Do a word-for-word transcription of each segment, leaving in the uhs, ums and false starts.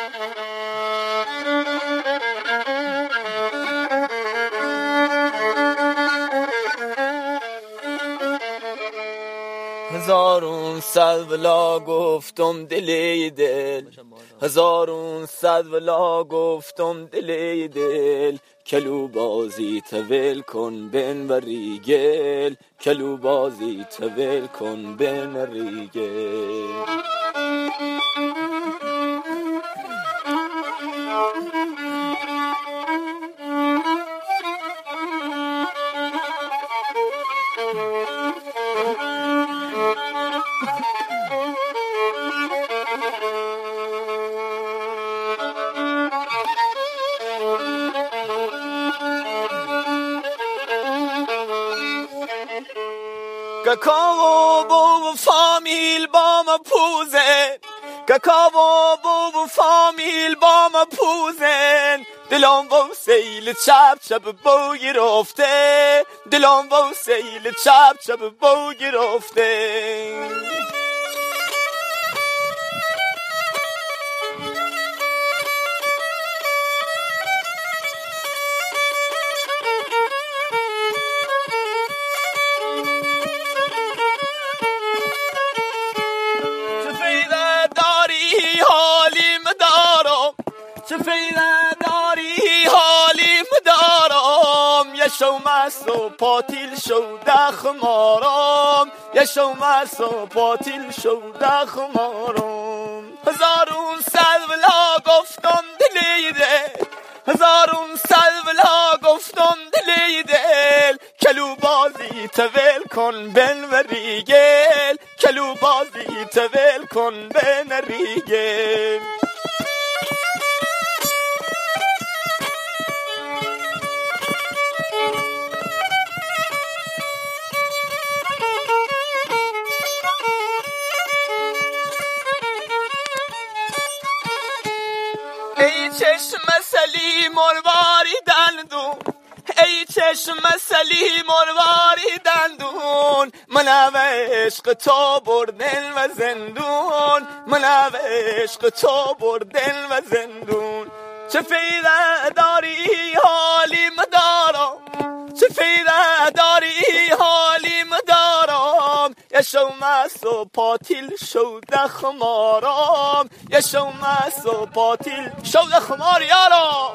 هزارون صد ولا گفتم دلی دل، هزارون صد ولا گفتم دلی دل، کلو بازی تول کن بن و ریگل، کلو بازی تول کن بن و ریگل. Kakao bo famil ba ma puzen, kakao bo famil ba ma puzen, dilam bo seil chap chap bo girofte, dilam bo seil chap chap bo girofte. چه فیده داری حالیم دارم، یه شو مست و پاتیل شو دخمارم، یه شو مست و پاتیل شو دخمارم. هزارون صد ولا گفتم دلی دل، هزارون صد ولا گفتم دلی دل، کلو بازی تول کن بن و ریگل، کلو بازی تول کن بن و ریگل. ای چشم سلی مرواری دندون، ای چشم سلی مرواری دندون، من او عشق تو بردن و زندون، من او عشق تو بردن و زندون. چه فیده داری حالیم دارم، چه فیده داری حالیم دارم، یه شو مست و پاتیل شو دخمارم، یه شو مست و پاتیل شو دخمار یارم.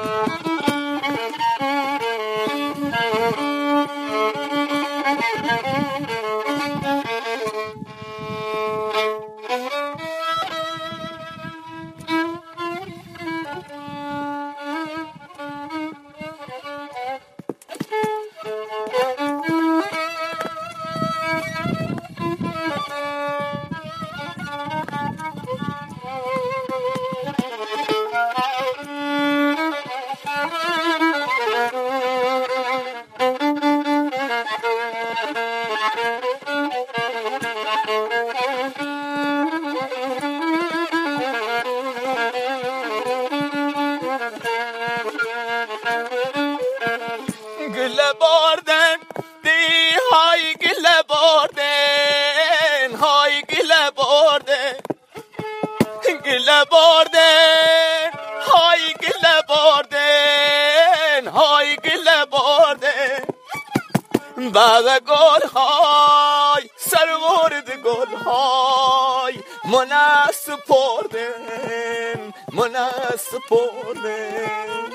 گله باردن دی های گله باردن، های گله باردن، گله باردن، های گله باردن، های گله باردن. بعد گل های سرورد گل های من سپردن، من سپردن.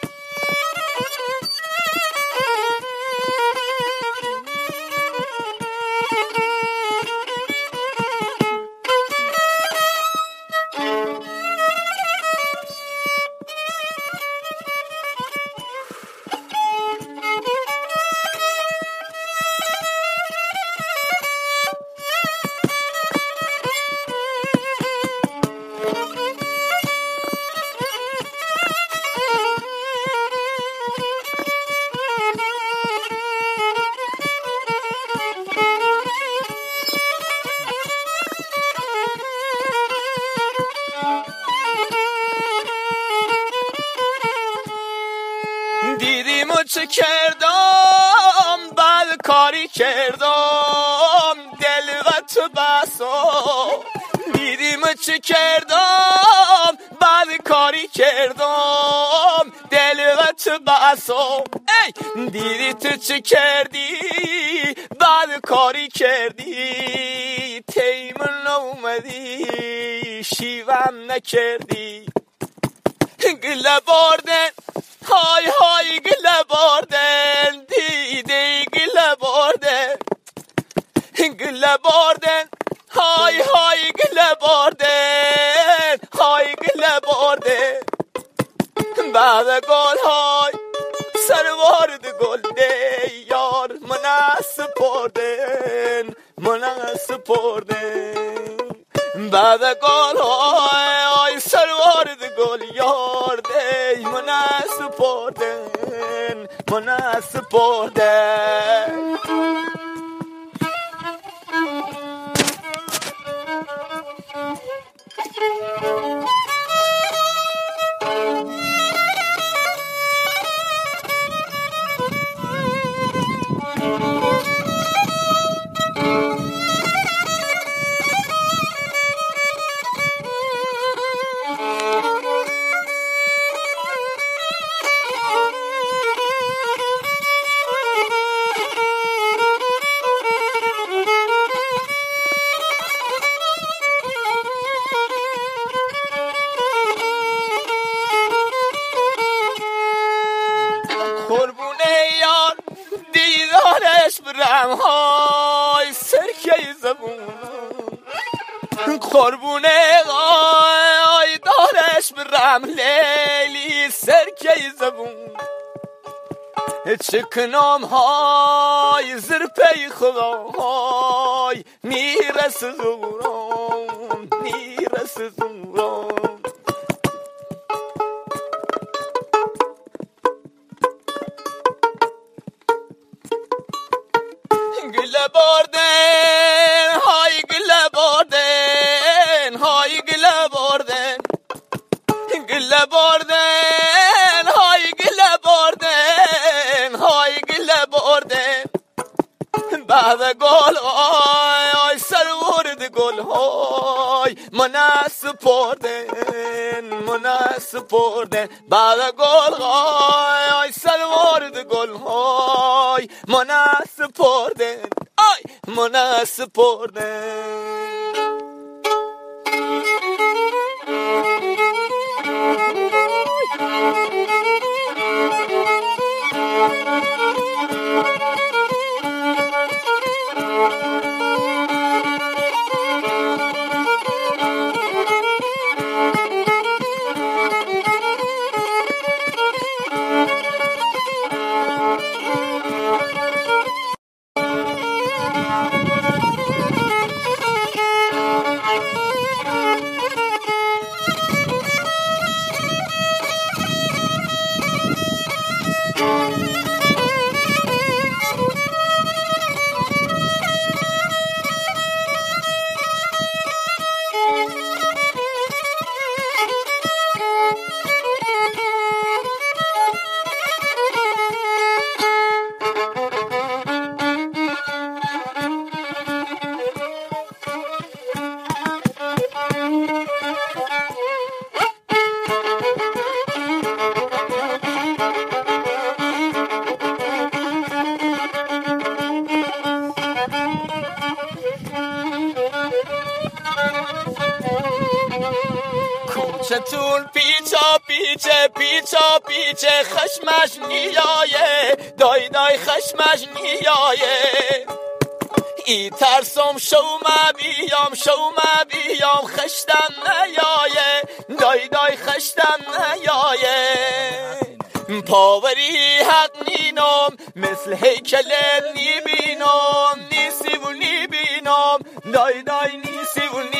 دیدیم و چه کردم بد کاری کردم دل و تو بسا، دیدیم و چه کردم بد کاری کردم دل و تو بسام ای دیدی تو چه کردی بعد کاری کردی تیمون اومدی شیوم نکردی گله باردن های های گله باردن دیدی گله باردن گله باردن های های گله باردن های گله باردن بعد گل های سروارد گل ده یار من سپردن من سپردن بعد گل های سروارد گل یار ده من سپردن من سپردن قربونه یار دیدارش برم های سرکه زبون قربونه های دارش برم لیلی سرکه زبون چکنام های زرپی خدا های میرس زورم میرس زورم گله باردن های گله باردن های گله باردن گله باردن های گله باردن های گله باردن بعد گل های سرورد گل های من سپردن من سپردن بعد گل های سرورد گل های من سپردن آی من سپردن چتون پیچا پیچه پیچا پیچه خشمش نیایه دای دای خشمش نیایه ای ترسم شوم بیام شوم بیام خشتم نیایه دای دای خشتم نیایه پاوری حق نینم مثل هیکل نی بینم نیسی و نی بینم دای دای نیسی و